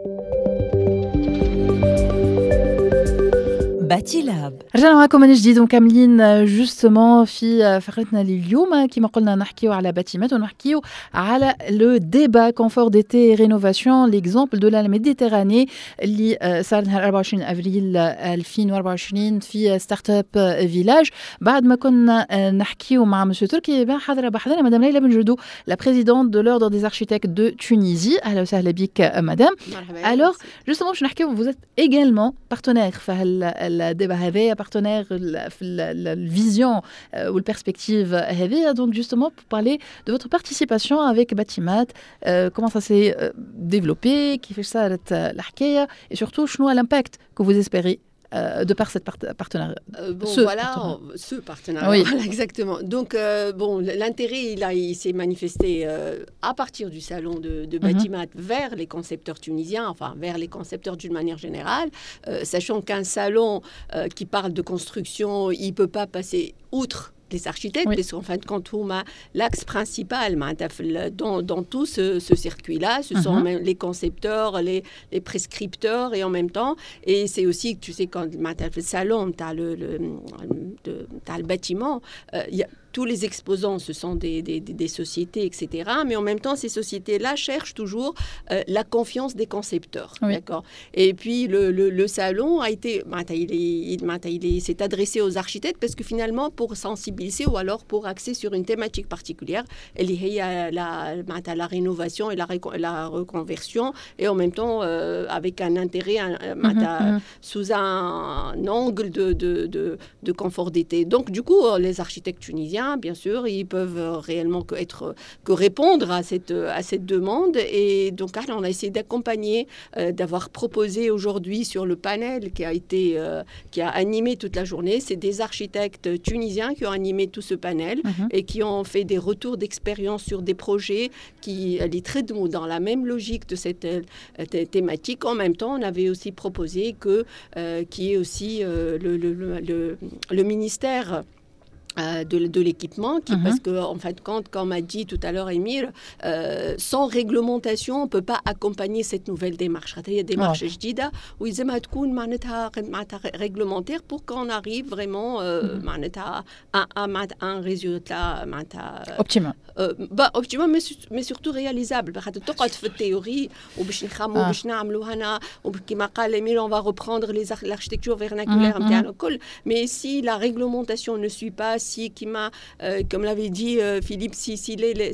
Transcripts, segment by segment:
باتيلاب. رجعنا معكم من جديد ومكملين جوستومون في فقرتنا لليوم كما قلنا نحكيو على باتيمات ونحكيو على لو ديبا كونفور ديتي رينوفاسيون ليكزامبل دو لا ميديتيراني اللي صار نهار 24 افريل 2024 في ستارت اب فيلاج. بعد ما كنا نحكيو مع مسيو تركي حاضره بحضرنا مدام ليلى بن جدو لا بريزيدونت دو l'ordre des architectes de Tunisie. اهلا وسهلا بك مدام. Alors justement باش نحكيو vous êtes également partenaire في الديبا هذايا partenaire في الفيزيون والperspective هذايا. Donc justement pour parler de votre participation avec Batimat, comment ça s'est développé, كيفاش صارت الحكاية et surtout شنو l'impact que vous espérez de par cette partenariat. Ce partenariat. Oui. Voilà, exactement. Donc, l'intérêt, il s'est manifesté à partir du salon de Batimat vers les concepteurs tunisiens, enfin, vers les concepteurs d'une manière générale, sachant qu'un salon qui parle de construction, il ne peut pas passer outre les architectes, parce qu'en fin de compte, l'axe principal dans tout ce circuit-là, ce sont même les concepteurs, les prescripteurs, et en même temps, et c'est aussi, tu sais, quand tu as le salon, tu as le bâtiment, il y a tous les exposants, ce sont des sociétés, etc. Mais en même temps, ces sociétés-là cherchent toujours la confiance des concepteurs. Oui. D'accord. Et puis, le salon a été, il s'est adressé aux architectes parce que finalement, pour sensibiliser ou alors pour axer sur une thématique particulière, il y a la rénovation et la reconversion, et en même temps, avec un intérêt sous un angle de conformité. Donc, du coup, les architectes tunisiens, bien sûr, ils peuvent réellement que répondre à cette demande. Et donc, on a essayé d'accompagner, d'avoir proposé aujourd'hui sur le panel qui a animé toute la journée. C'est des architectes tunisiens qui ont animé tout ce panel et qui ont fait des retours d'expérience sur des projets qui les traitent dans la même logique de cette thématique. En même temps, on avait aussi proposé qu'il y ait aussi le ministère de l'équipement, parce qu'en fin de compte, comme a dit tout à l'heure Émile, sans réglementation, on ne peut pas accompagner cette nouvelle démarche. Il y a des démarches جديدة ويلزمها تكون معناتها réglementaire pour qu'on arrive vraiment معناتها à un résultat optimum. Optimum, mais surtout réalisable. خاطر تقعد في التhéorie وباش نخمو باش نعملوا هنا وكما قال Émile, on va reprendre l'architecture vernaculaire نتاعنا الكل. Mais si la réglementation ne suit pas, comme l'avait dit Philippe, si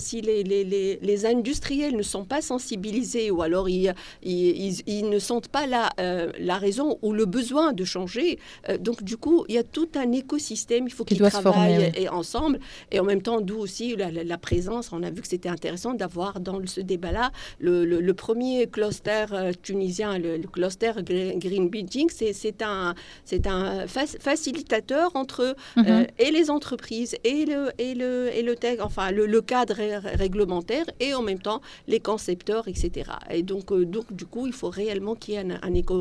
les industriels ne sont pas sensibilisés ou alors ils ne sentent pas la raison ou le besoin de changer, donc du coup, il y a tout un écosystème, il faut qu'ils travaillent ensemble. Et en même temps, d'où aussi la présence, on a vu que c'était intéressant d'avoir dans ce débat-là le premier cluster tunisien, le cluster Green Building, c'est un facilitateur entre et les entreprises et le tech, enfin le cadre réglementaire et en même temps les concepteurs, etc. Et donc du coup, il faut réellement qu'il y ait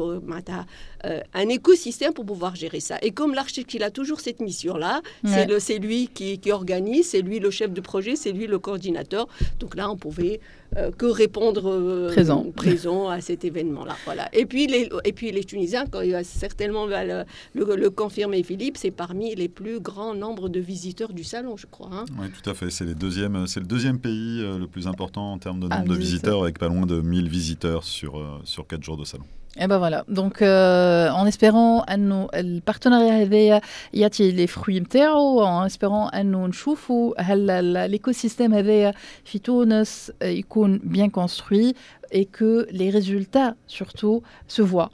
un écosystème pour pouvoir gérer ça. Et comme l'architecte, il a toujours cette mission-là, c'est lui qui organise, c'est lui le chef de projet, c'est lui le coordinateur. Donc là, on pouvait que répondre présent à cet événement-là. Voilà. Et puis les Tunisiens, quand il va certainement le confirmer Philippe, c'est parmi les plus grands nombres de visiteurs du salon, je crois. Oui, tout à fait. C'est le deuxième pays le plus important en termes de nombre de visiteurs, avec pas loin de 1000 visiteurs sur 4 jours de salon. Et ben voilà, donc en espérant انه البارتناريا هذايا يعطي لي فروي نتاعو، en espérant انه نشوفوا هل l'écosystème هذايا في تونس يكون bien construit et que les résultats surtout se voient.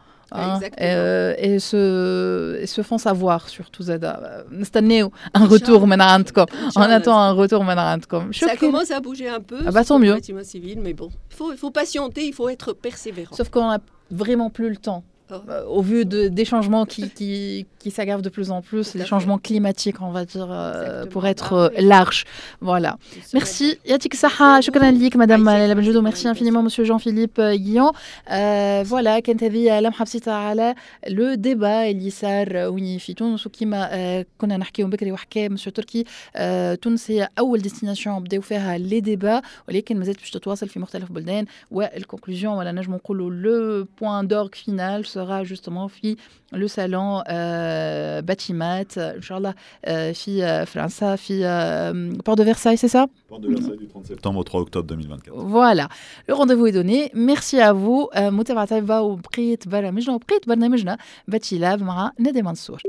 Et se font savoir surtout زادا. نستناو un retour من عندكم. On attend un retour من عندكم. Ça commence à bouger un peu. Ah bah tant mieux. Civil, mais bon, il faut patienter, il faut être persévérant. Sauf qu'on a vraiment plus le temps au vu des changements qui s'aggravent de plus en plus, les changements climatiques, on va dire, pour être large. Voilà. Merci. Yatik Saha, shukran lik, Madame Laila Benjoudou. Merci infiniment, Monsieur Jean-Philippe Guillon. Voilà, كانت هذه لمحة بسيطة على لو ديبا اللي صار وين في تونس وكيما كنا نحكيو بكري وحكى مسيو تركي تونس هي أول ديستيناسيون بداو فيها لي ديبا ولكن مازالت باش تتواصل في مختلف البلدان والكونكلوزيون ولا نجم نقولوا لو بوان دورغ فينال sera justement في le salon Batimat إن شاء الله في فرنسا في Port de Versailles, c'est ça? Port de Versailles du 30 septembre au 3 octobre 2024. Voilà, le rendez-vous est donné. Merci à vous. متابعة طيبة وبقية برامجنا وبقية برنامجنا باتي لاب مع ندى منصور.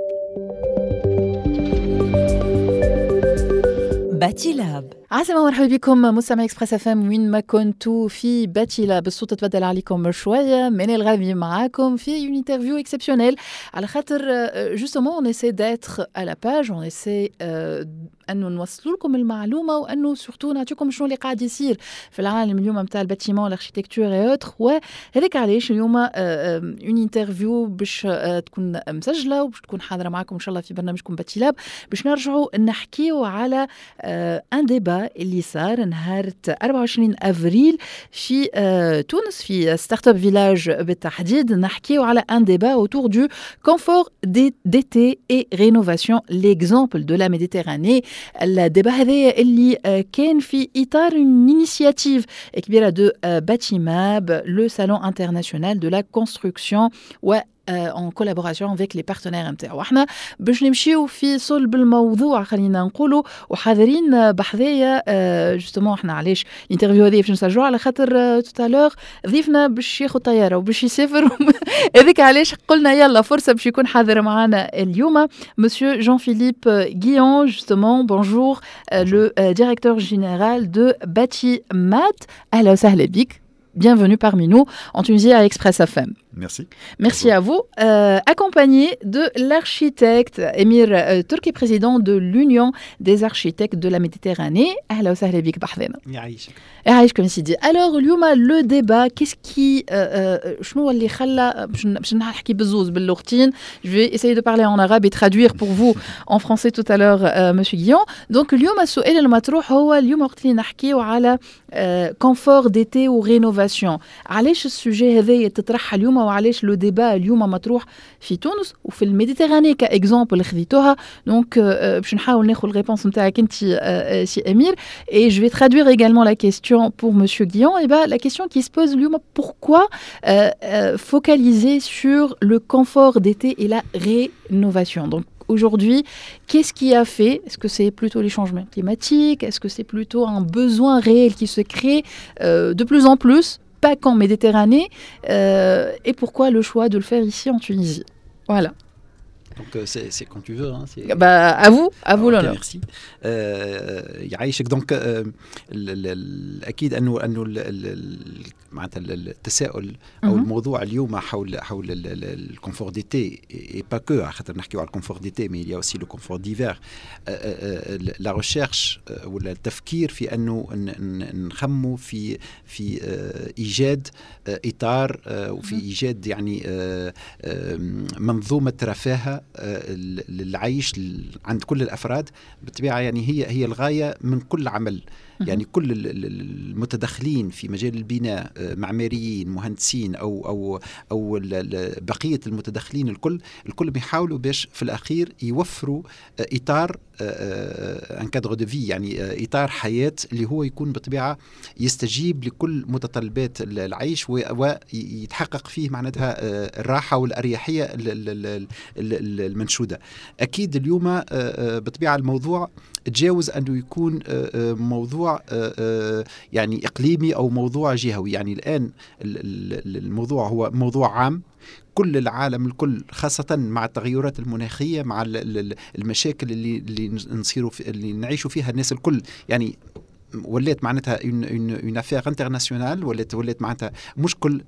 باتي لاب. عسلامة ومرحبا بكم مستمعي اكسبريس اف ام وين ما كنتوا في باتي لاب. الصوت تبدل عليكم شويه من الغاوي معاكم في une interview exceptionnelle على خاطر justement on essaie d'être à la page, on essaie انه نوصلوا لكم المعلومه وانه سورتو نعطيكم شنو اللي قاعد يصير في العالم اليوم نتاع الباتيمون الاركيتكتور اي اوتر. وهذاك علاش اليوم اون انترفيو باش تكون مسجله وباش تكون حاضره معكم ان شاء الله في برنامجكم باتي لاب باش نرجعوا نحكيو على ان ديبا اللي صار نهار 24 افريل في تونس في ستارت اب فيلاج بالتحديد. نحكيو على ان ديبا autour du confort d'été et rénovation, l'exemple de la Méditerranée. الديبا هذايا اللي كان في إطار une initiative كبيرة de Batimab, le salon international de la construction en collaboration avec les partenaires نتاعو. احنا باش نمشيو في صلب الموضوع خلينا نقولوا وحاضرين بحذايا جوستومون احنا علاش الانترفيو هذه باش نسجلوها على خاطر توتالور ضيفنا باش ياخذ طياره وباش يسافر هذيك علاش قلنا يلا فرصه باش يكون حاضر معنا اليوم مسيو جون فيليب غيون جوستومون. بونجور لو ديريكتور جينيرال دو باتيمات. اهلا وسهلا بك. Bienvenue parmi nous en Tunisie à Express FM. Merci. Merci à vous. Accompagné de l'architecte Emir Turki, président de l'Union des architectes de la Méditerranée. Ahla wa sahla bik bahthena. يعيشك comme si dit. Alors اليوم le débat qu'est-ce qui شنو اللي خلى باش نحكي بزوز باللغتين. Je vais essayer de parler en arabe et traduire pour vous en français tout à l'heure monsieur Guillon. Donc اليوم السؤال المطروح هو اليوم وقت اللي نحكيو على confort d'été ou rénovation. علاش السوجي هذا تطرح اليوم وعلاش لو ديبا اليوم مطروح في تونس وفي الميديتيراني كاكزامبل خذيتوها. دونك باش نحاول ناخذ الريبونس نتاعك انت سي امير et je vais traduire également la question pour monsieur Guillon. Et ben la question qui se pose اليوم pourquoi focaliser sur le confort d'été et la rénovation. Donc aujourd'hui, qu'est-ce qui a fait? Est-ce que c'est plutôt les changements climatiques? Est-ce que c'est plutôt un besoin réel qui se crée de plus en plus, pas qu'en Méditerranée, et pourquoi le choix de le faire ici en Tunisie? Voilà. Donc c'est quand tu veux. Hein, à vous l'honneur. Merci. يعيشك. Donc أكيد أنه معناتها التساؤل أو الموضوع اليوم حول الكونفور ديتي et pas que خاطر نحكيو على الكونفور ديتي mais il y a aussi le confort d'hiver. La recherche ولا التفكير في أنه نخمو في إيجاد إطار وفي إيجاد يعني منظومة رفاهة للعيش عند كل الأفراد بالطبيعة. يعني هي الغاية من كل عمل. يعني كل المتدخلين في مجال البناء معماريين مهندسين أو بقية المتدخلين الكل بيحاولوا باش في الأخير يوفروا إطار ان كادر دو في يعني إطار حياة اللي هو يكون بطبيعة يستجيب لكل متطلبات العيش ويتحقق فيه معناتها الراحة والأريحية المنشودة. أكيد اليوم بطبيعة الموضوع تجاوز أنه يكون موضوع يعني إقليمي أو موضوع جهوي. يعني الآن الموضوع هو موضوع عام كل العالم الكل، خاصة مع التغيرات المناخية مع المشاكل اللي نعيشوا فيها الناس الكل. يعني ولات معناتها une affaire internationale ولات معناتها مشكل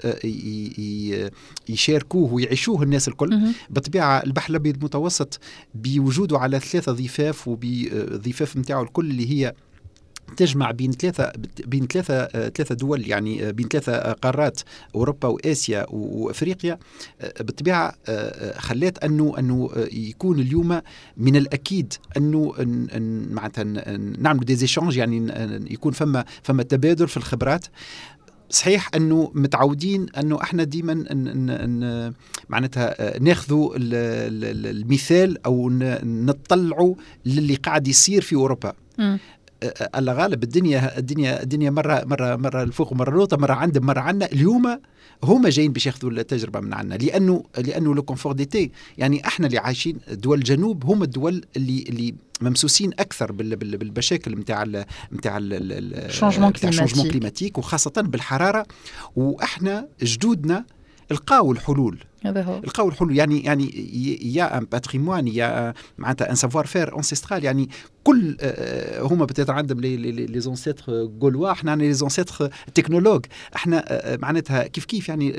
يشاركوه ويعيشوه الناس الكل. بطبيعة البحر الأبيض المتوسط بوجوده على 3 ضفاف وبضفاف متاعه الكل اللي هي تجمع بين ثلاثة دول، يعني بين 3 قارات، أوروبا وآسيا وأفريقيا. بالطبيعة خلات أنه يكون اليوم من الأكيد أنه معناتها نعمل دي زيشانج، يعني يكون فما تبادل في الخبرات. صحيح أنه متعودين أنه إحنا ديما معناتها ناخذوا المثال أو نطلعوا للي قاعد يصير في أوروبا. الله غالب الدنيا مرة الفوق ومرة الوطة، مرة عندهم مرة عنا. اليوم هما جايين باش ياخذوا التجربة من عنا، لأنه لو كونفور ديتي، يعني احنا اللي عايشين دول الجنوب هم الدول اللي ممسوسين اكثر بالمشاكل نتاع الشونجمون كليماتيك، وخاصة بالحرارة. واحنا جدودنا لقاو الحلول. يعني يا ان باتريمون، يا معناتها ان سافوار فير انسيسترال. يعني كل هما بتاعتهم عندهم لي زونسيتر غولوا، احنا عندنا لي زونسيتر تكنولوج. احنا معناتها كيف يعني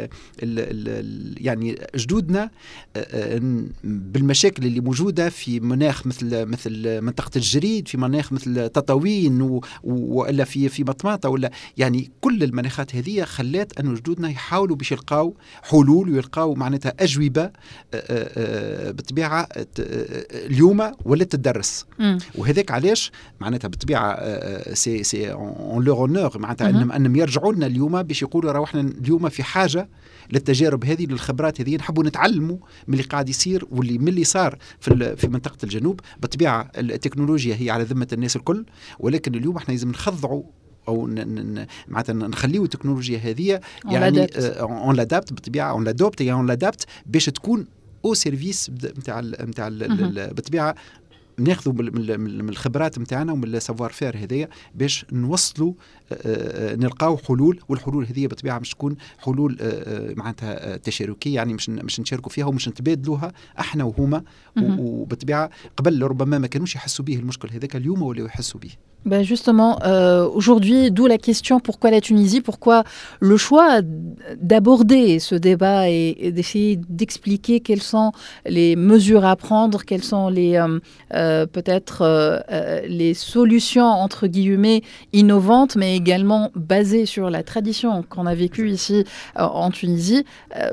يعني جدودنا بالمشاكل اللي موجوده في مناخ مثل منطقه الجريد، في مناخ مثل تطاوين ولا في مطماطه، ولا يعني كل المناخات هذه خلات انه جدودنا يحاولوا باش يلقاو حلول ويلقاو معناتها اجوبه بالطبيعه اليوم ولا تدرس. وهذاك علاش معناتها بالطبيعه سي اون لور اونور، معناتها انهم يرجعوا لنا اليوم باش يقولوا راه احنا اليوم في حاجه للتجارب هذه، للخبرات هذه. نحبوا نتعلموا من اللي قاعد يصير واللي من اللي صار في منطقه الجنوب. بالطبيعه التكنولوجيا هي على ذمه الناس الكل، ولكن اليوم احنا لازم نخضعوا او معناتها نخليو التكنولوجيا هذه يعني اون لادابت بالطبيعه، اون لادابت باش تكون او سيرفيس نتاع بالطبيعه. ناخذوا من الخبرات نتاعنا ومن السافوار فير هذيا باش نوصلوا نلقاو حلول. والحلول هذه بالطبيعه مش تكون حلول معناتها تشاركيه، يعني مش نشاركوا فيها ومش نتبادلوها احنا وهما. وبالطبيعه قبل ربما ما كانوش يحسوا به المشكل هذاك، اليوم ولاو يحسوا به. Ben justement, aujourd'hui, d'où la question pourquoi la Tunisie, pourquoi le choix d'aborder ce débat et d'essayer d'expliquer quelles sont les mesures à prendre, quelles sont les peut-être les solutions entre guillemets innovantes, mais également basées sur la tradition qu'on a vécue ici en Tunisie.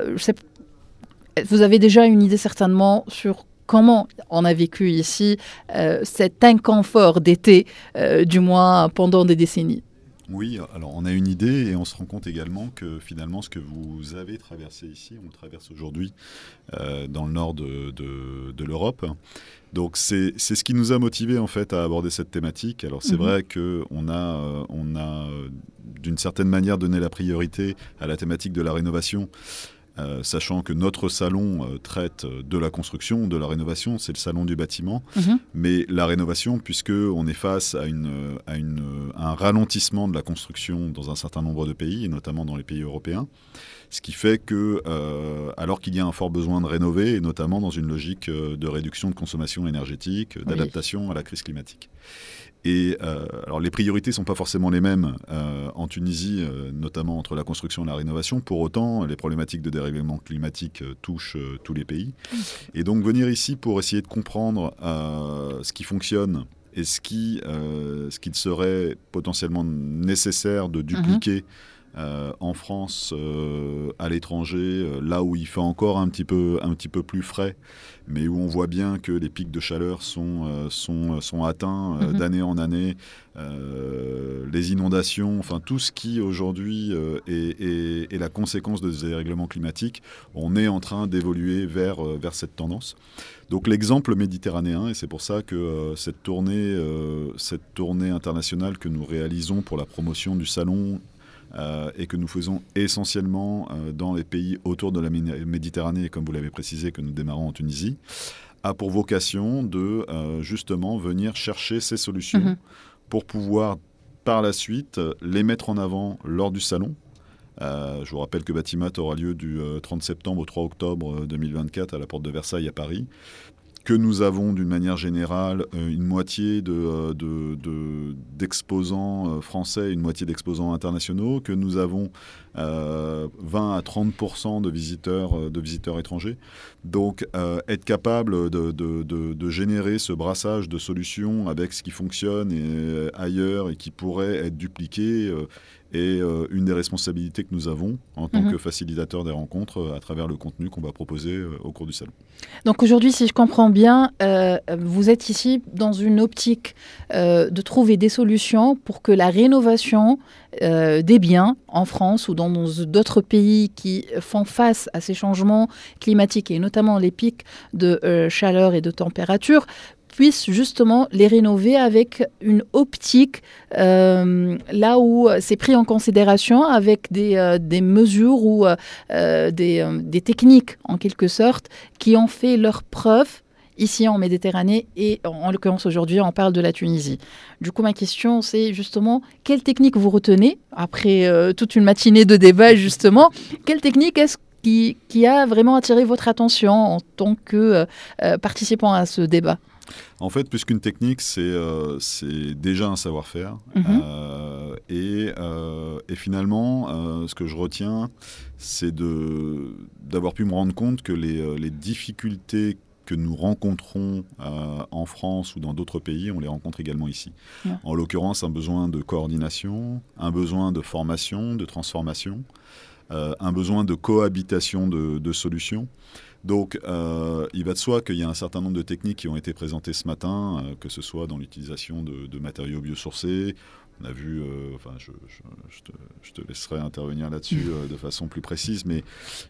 Vous avez déjà une idée certainement sur comment on a vécu ici cet inconfort d'été, du moins pendant des décennies? Oui, alors on a une idée et on se rend compte également que finalement ce que vous avez traversé ici, on le traverse aujourd'hui dans le nord de l'Europe. Donc c'est ce qui nous a motivés en fait à aborder cette thématique. Alors c'est vrai qu'on a d'une certaine manière donné la priorité à la thématique de la rénovation. Sachant que notre salon traite de la construction, de la rénovation, c'est le salon du bâtiment, mais la rénovation, puisqu'on est face à un ralentissement de la construction dans un certain nombre de pays, et notamment dans les pays européens, ce qui fait que, alors qu'il y a un fort besoin de rénover, et notamment dans une logique de réduction de consommation énergétique, d'adaptation à la crise climatique. Et alors les priorités ne sont pas forcément les mêmes en Tunisie, notamment entre la construction et la rénovation. Pour autant, les problématiques de dérèglement climatique touchent tous les pays. Et donc venir ici pour essayer de comprendre ce qui fonctionne et ce qu'il serait potentiellement nécessaire de dupliquer en France, à l'étranger, là où il fait encore un petit peu plus frais, mais où on voit bien que les pics de chaleur sont atteints d'année en année, les inondations, enfin tout ce qui aujourd'hui est la conséquence de ce dérèglement climatique. On est en train d'évoluer vers cette tendance. Donc l'exemple méditerranéen, et c'est pour ça que cette tournée internationale que nous réalisons pour la promotion du salon et que nous faisons essentiellement dans les pays autour de la Méditerranée, comme vous l'avez précisé, que nous démarrons en Tunisie, a pour vocation de justement venir chercher ces solutions pour pouvoir par la suite les mettre en avant lors du salon. Je vous rappelle que Batimat aura lieu du 30 septembre au 3 octobre 2024 à la porte de Versailles à Paris, que nous avons d'une manière générale une moitié d'exposants français, une moitié d'exposants internationaux, que nous avons 20 à 30% de visiteurs étrangers. Donc, être capable de générer ce brassage de solutions avec ce qui fonctionne ailleurs et qui pourrait être dupliqué est une des responsabilités que nous avons en tant que facilitateur des rencontres à travers le contenu qu'on va proposer au cours du salon. Donc aujourd'hui, si je comprends bien, vous êtes ici dans une optique de trouver des solutions pour que la rénovation des biens en France ou dans d'autres pays qui font face à ces changements climatiques et notamment les pics de chaleur et de température puissent justement les rénover avec une optique là où c'est pris en considération avec des mesures ou des techniques en quelque sorte qui ont fait leur preuve ici en Méditerranée et en l'occurrence aujourd'hui on parle de la Tunisie. Du coup ma question c'est justement quelle technique vous retenez après toute une matinée de débat justement, quelle technique est-ce qui a vraiment attiré votre attention en tant que participant à ce débat? En fait, plus qu'une technique, c'est déjà un savoir-faire. Et finalement, ce que je retiens, c'est d'avoir pu me rendre compte que les difficultés que nous rencontrons en France ou dans d'autres pays, on les rencontre également ici. En l'occurrence, un besoin de coordination, un besoin de formation, de transformation, un besoin de cohabitation de solutions. Donc, il va de soi qu'il y a un certain nombre de techniques qui ont été présentées ce matin, que ce soit dans l'utilisation de matériaux biosourcés. On a vu, je te laisserai intervenir là-dessus de façon plus précise, mais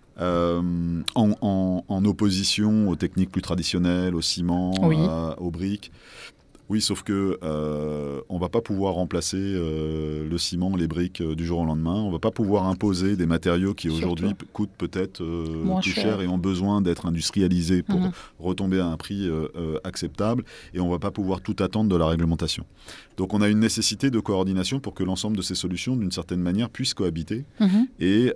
en opposition aux techniques plus traditionnelles, au ciment, aux briques. Oui, sauf que on ne va pas pouvoir remplacer le ciment, les briques du jour au lendemain. On ne va pas pouvoir imposer des matériaux qui aujourd'hui coûtent peut-être plus cher et ont besoin d'être industrialisés pour retomber à un prix acceptable. Et on ne va pas pouvoir tout attendre de la réglementation. Donc on a une nécessité de coordination pour que l'ensemble de ces solutions, d'une certaine manière, puissent cohabiter et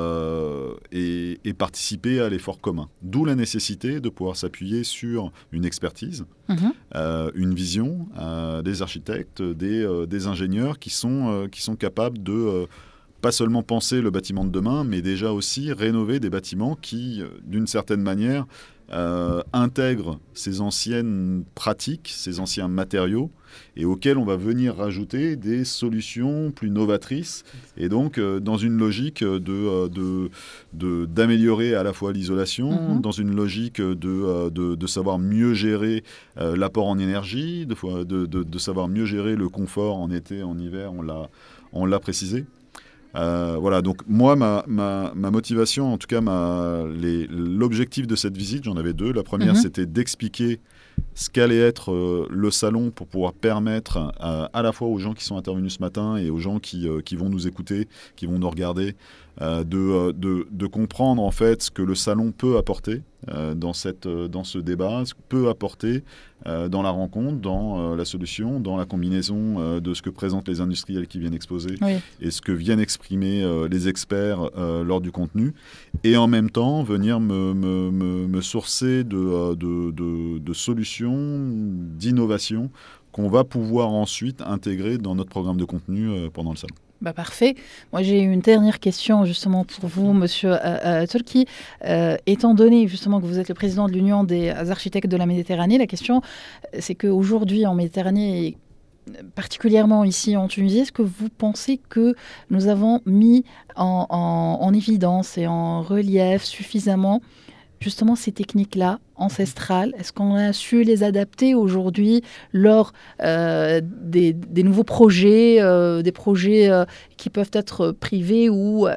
participer à l'effort commun. D'où la nécessité de pouvoir s'appuyer sur une expertise, une vision, des architectes, des ingénieurs qui sont capables de pas seulement penser le bâtiment de demain, mais déjà aussi rénover des bâtiments qui, d'une certaine manière, intègrent ces anciennes pratiques, ces anciens matériaux, et auxquels on va venir rajouter des solutions plus novatrices, et donc dans une logique d'améliorer à la fois l'isolation, dans une logique de savoir mieux gérer l'apport en énergie, de savoir mieux gérer le confort en été, en hiver, on l'a précisé. Voilà, donc moi, ma motivation, en tout cas l'objectif de cette visite, j'en avais deux. La première, c'était d'expliquer ce qu'allait être le salon pour pouvoir permettre à la fois aux gens qui sont intervenus ce matin et aux gens qui vont nous écouter, qui vont nous regarder, de comprendre en fait ce que le salon peut apporter dans ce débat, ce que peut apporter dans la rencontre, dans la solution, dans la combinaison de ce que présentent les industriels qui viennent exposer et ce que viennent exprimer les experts lors du contenu, et en même temps venir me sourcer de solutions, d'innovations qu'on va pouvoir ensuite intégrer dans notre programme de contenu pendant le salon. Parfait. Moi, j'ai une dernière question justement pour vous, Monsieur Turki. Étant donné justement que vous êtes le président de l'Union des architectes de la Méditerranée, la question, c'est qu'aujourd'hui en Méditerranée, et particulièrement ici en Tunisie, est-ce que vous pensez que nous avons mis en évidence et en relief suffisamment justement ces techniques-là ancestrales? Est-ce qu'on a su les adapter aujourd'hui lors des nouveaux projets, des projets qui peuvent être privés ou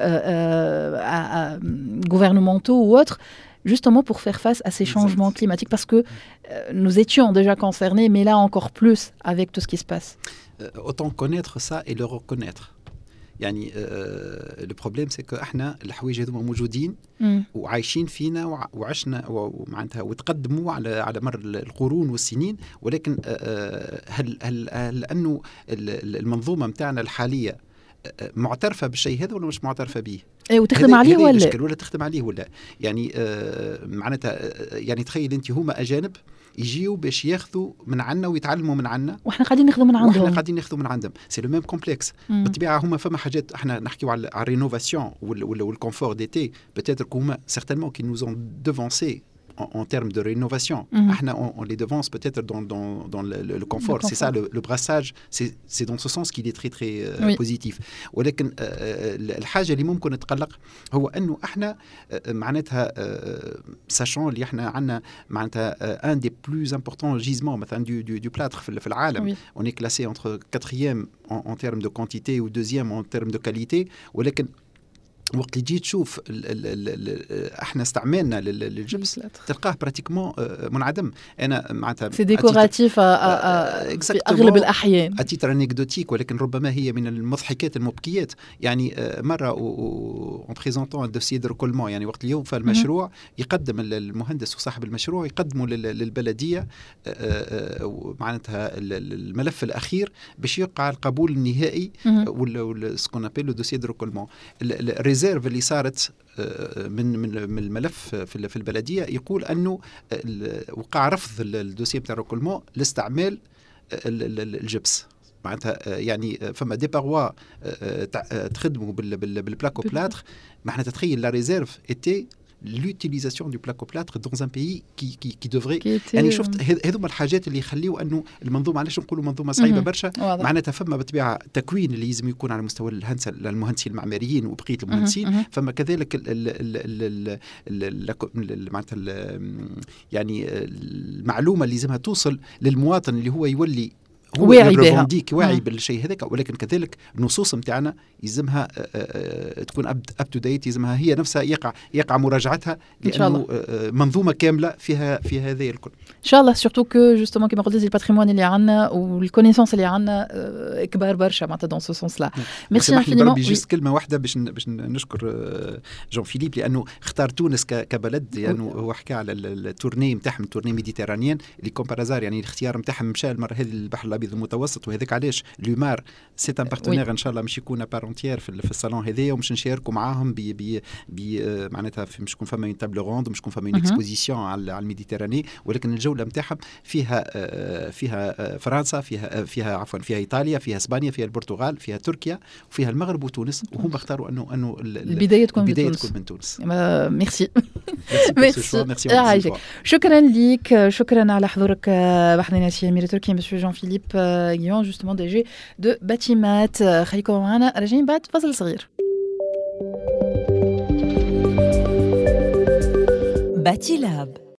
gouvernementaux ou autres, justement pour faire face à ces changements climatiques? Parce que nous étions déjà concernés, mais là encore plus avec tout ce qui se passe. Autant connaître ça et le reconnaître. يعني البروبليم سي كو احنا الحوايج هذوما موجودين وعايشين فينا وعشنا ومعناتها وتقدموا على مر القرون والسنين، ولكن هل لانه المنظومه نتاعنا الحاليه معترفه بالشيء هذا ولا مش معترفه به؟ وتخدم عليه ولا تخدم عليه ولا يعني معناتها يعني تخيل انت هما اجانب يجيو باش ياخذوا من عنا ويتعلموا من عنا، واحنا قاعدين ناخذوا من عندهم. واحنا قاعدين ناخذوا من عندهم. سي لو ميم كومبلكس. بالطبيعه هما فما حاجات احنا نحكيو على الرينوفاسيون والكونفور ديتي، بيتيتر كوما سيغتانمون كي نوز اون ديفونسي en termes de rénovation. On les devance peut-être dans le confort. C'est ça, le brassage, c'est dans ce sens qu'il est très très positif. ولكن الحاجة اللي ممكن نتقلق هو أنه احنا معناتها sachant اللي احنا عنا معناتها un des plus importants gisements مثلا du plâtre في العالم. On est classé entre 4e en termes de quantité ou 2e en termes de qualité. ولكن وقت اللي تجي تشوف احنا استعمالنا للجبس تلقاه براتيكمون منعدم. انا معناتها سي ديكوراتيف في اغلب الاحيان اتيتر انكدوتيك، ولكن ربما هي من المضحكات المبكيات. يعني مره اون بريزونطون الدوسيي دو ريكولمون، يعني وقت اليوم فالمشروع يقدم المهندس وصاحب المشروع يقدموا للبلديه معناتها الملف الاخير باش يقع القبول النهائي ولا سكون ابل لو دوسيي دو ريكولمون. الريزيرف اللي صارت من الملف في البلديه يقول انه وقع رفض الدوسيه نتاع الريكولمون لاستعمال الجبس. معناتها يعني فما دي باروا تخدموا بالبلاكو بلاتر. معناتها تخيل لا ريزيرف ايتي l'utilisation du placo-plâtre dans un pays qui devrait يعني شفت هذوما الحاجات اللي يخليوا انه المنظومه علاش نقولوا منظومه صعيبه برشا. معناتها فما بالطبيعه تكوين اللي لازم يكون على مستوى المهندسين المعماريين وبقيه المهندسين. فما كذلك معناتها يعني المعلومه اللي لازمها توصل للمواطن اللي هو يولي واعي بها، واعي بالشيء هذاك. ولكن كذلك النصوص نتاعنا يلزمها تكون اب تو ديت، يلزمها هي نفسها يقع مراجعتها، لانه منظومه كامله فيها هذا الكل ان شاء الله. سورتو كو جوستومون كيما قلت الباتريمون اللي عندنا والكونيسونس اللي عندنا كبار برشا معناتها دون سو سونس لا. ميرسي انفينيمون. جست كلمه واحده باش نشكر جون فيليب لانه اختار تونس كبلد، لانه هو حكى على التورني نتاعهم، التورني ميديتيرانيين اللي كومبارازار، يعني الاختيار نتاعهم مشى المره هذه البحر الابيض المتوسط. وهذاك علاش لومار سي ان بارتنير ان شاء الله مش يكون بارونتيير في الصالون هذايا، ومش نشاركوا معاهم معناتها مش يكون فما تابل روند، مش يكون فما اكسبوزيسيون على الميديتيراني. ولكن الجوله نتاعهم فيها فرنسا، فيها ايطاليا، فيها اسبانيا، فيها البرتغال، فيها تركيا، وفيها المغرب وتونس. وهم اختاروا انه البدايه تكون من تونس. ميرسي. شكرا لك، شكرا على حضورك بحضنا سي امير تركي مسيو جون فيليب غيون جوستومون دي جي دو باتيمات. خليكم معنا، راجعين بعد فصل صغير. باتي لاب.